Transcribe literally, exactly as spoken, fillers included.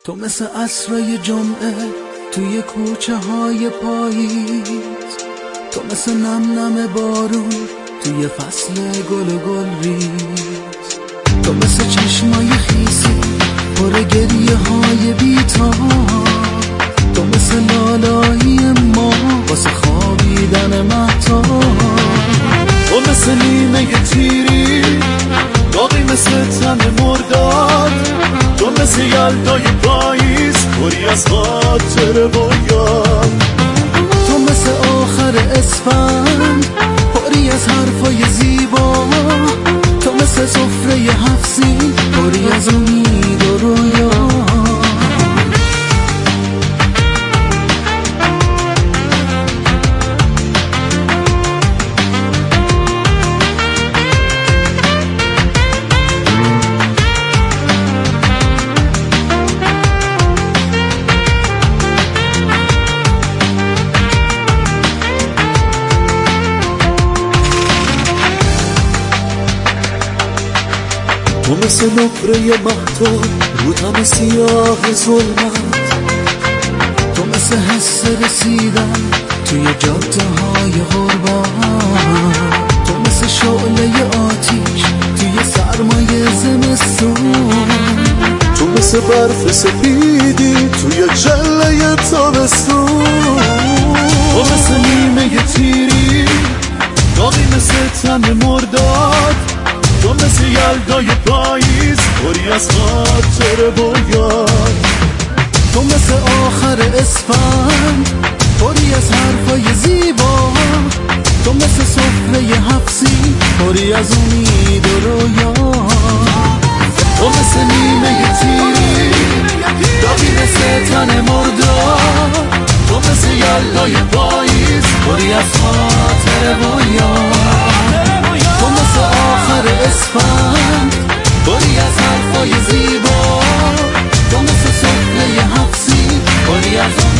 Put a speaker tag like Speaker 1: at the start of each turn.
Speaker 1: تو مثل عصرای جمعه توی کوچه های پاییز، تو مثل نم نم بارون توی فصل گل و گل ریز، تو مثل چشمای خیسی پر گریه های بی‌تاب، تو مثل لالایی ما واسه خوابیدن مهتاب، تو مثل نیمه تیری داغی مثل تن مرداد، تو مثل یلدای پاییز پری از خاطر و یاد، تو مثل آخر اسفند پری از حرفای زیبا، تو مثل سفره هفت سین پری از امید و رویا. تو مثل نقره مهتاب رو تن سیاه ظلمت، تو مثل حس رسیدن توی جاده های غربت، تو مثل شعله آتیش توی سرمای زمستون، تو مثل برف سپیدی توی جله تابستون، تو مثل نیمه تیری داغی مثل تن مرداد، تو مثل یلدای پاییز پری از خاطر و یاد، تو مثل آخر اسفند پری از حرفای زیبا، تو مثل سفره هفت سین پری از امید و رویا، تو مثل نیمه تیری داغی مثل تن مرداد، تو مثل یلدای پاییز پری از خاطر و یاد، تو مثل آخر اسفند پری از حرفای زیبا، تو مثل سفره هفت سین پری از